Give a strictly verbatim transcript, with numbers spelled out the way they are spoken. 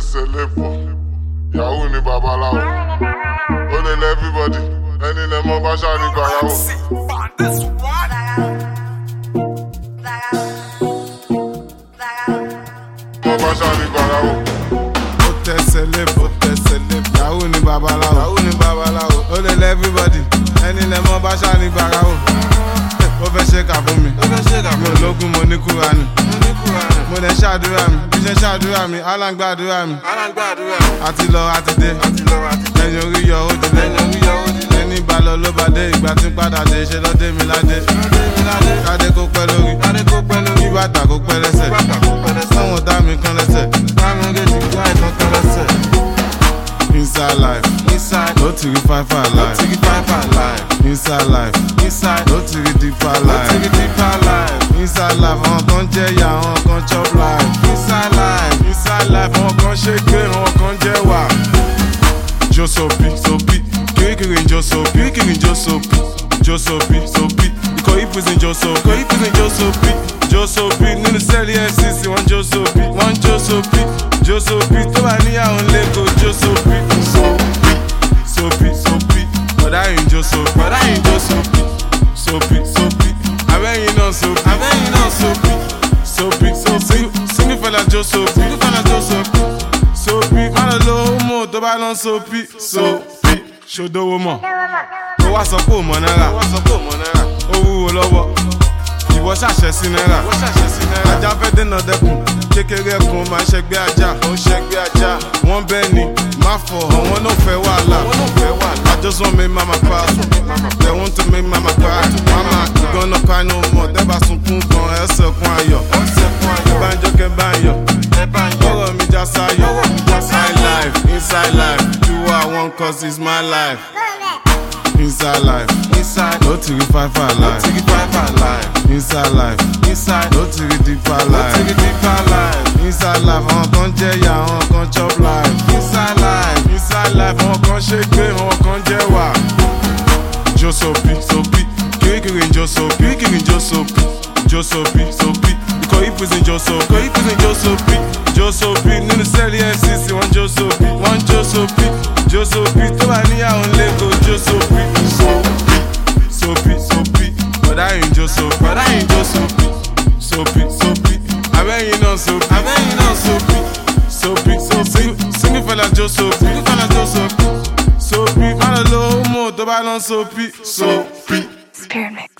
tẹsẹ̀ lébọ̀, ìyàwó ni babaláwo. Ó lè lẹ́ everybody, ẹni lẹ mọ́ bá ṣáà ní gbàyàwó. Mọ́ bá ṣáà ní gbàyàwó. Ó tẹsẹ̀ lébọ̀, tẹsẹ̀ lébọ̀, ìyàwó ni babaláwo. Ìyàwó ni babaláwo. Ó lè lẹ́ everybody, ẹni lẹ mọ́ bá ṣáà ní gbàyàwó. Ó fẹ́ ṣe kà fún mi, ó fẹ́ ṣe kà fún mi. Mi ò lókun, mo ní Kúránì. Mo dẹ̀ ṣàdúrà mi, bí ṣe ṣàdúrà mi, Alán gbàdúrà mi. Àti lọ àti dé, lẹ́yìn orí yọ ó dilé. Ẹni bá lọ ló bá dé, ìgbà tí ń padà dé, ṣe lọ́dé mi ládé. Kádé kó pẹ́ lórí, kí bàtà kó pẹ́ lẹ́sẹ̀. Àwọn ọ̀tá mi kan lẹ́sẹ̀, inside life, inside, no to five five life, no to five five life. Inside life, inside, no to deeper life, no to deeper life. Inside life, àwọn kan jẹ ya, àwọn kan chop life. Inside life, inside life, àwọn kan ṣèké, àwọn kan jẹ wà. Jo sopi, sopi, kirikiri jo sopi, kirikiri jo sopi, jo sopi, sopi. Ikọ̀ ìpèsè jo sopi, ikọ̀ ìpèsè jo sopi, jo sopi. Nínú sẹ́ẹ̀lì F C C, wọ́n jo sopi, wọ́n jo sopi, jo sopi. Tó bá níyàwó lẹ́kọ̀ọ́ jo sopi, sopi, sopi, sopi. Bọ̀dá yìí jo sopi, bọ̀dá yìí jo sopi, sopi, sopi. Abẹ́yìn náà sopi, abẹ́yìn náà sopi, sopi, sopi. Single fella jo sopi, single fella jo sopi, sopi. Má lọ lo homo tó bá lọ sopi, sopi. Ṣòdowó mọ̀, ó wá sọ pé ò mọ̀ náírà, ó wúwo lọ́wọ́. Ìwọ ṣàṣẹ sí náírà, ajá fẹ́ dènà dẹ́kun, kékeré ẹkùn máa ń ṣẹgbẹ́ ajá, ó ń ṣẹgbẹ́ ajá. Wọ́n bẹ́ẹ̀ ni, má fọ̀ àwọn náà fẹ́ wàhálà. I just want me mama pa, they want to make mama cry. Mama, you gonna cry no more, tẹ́bà sunkún kan, ẹsẹ̀ kún ayọ̀. Banjo kẹ banjo, ọ̀rọ̀ mi já sáyọ̀. Inside life, inside life, do what I want cause it's my life. Inside life, inside, no to five five life, no to five five life. Inside life, inside, no to deeper life, no to deeper life. Inside life, àwọn kan jẹ ya, àwọn kan chop life. Inside life, inside life, àwọn kan ṣèké, àwọn kan jẹ wà. Jo sopi, sopi, kirikiri jo sopi, kirikiri jo sopi, jo sopi, sopi. Ikọ̀ ìpèsè jo sopi, ikọ̀ ìpèsè jo sopi, jo sopi. Nínú sẹ́ẹ̀lì F C C, wọ́n jo sopi, wọ́n jo sopi, jo sopi. Tó bá níyàwó lẹ́kọ̀ọ́ jo sopi, sopi, sopi, sopi. Bọ̀dá yìí jo sopi, bọ̀dá yìí jo sopi, sopi, sopi. Abẹ́yìn náà sopi, abẹ́yìn náà sopi, sopi, sopi. Single fella jo sopi, single fella jo sopi, sopi. Má lọ lo homo tó bá lọ sopi, sopi. Spirit mix.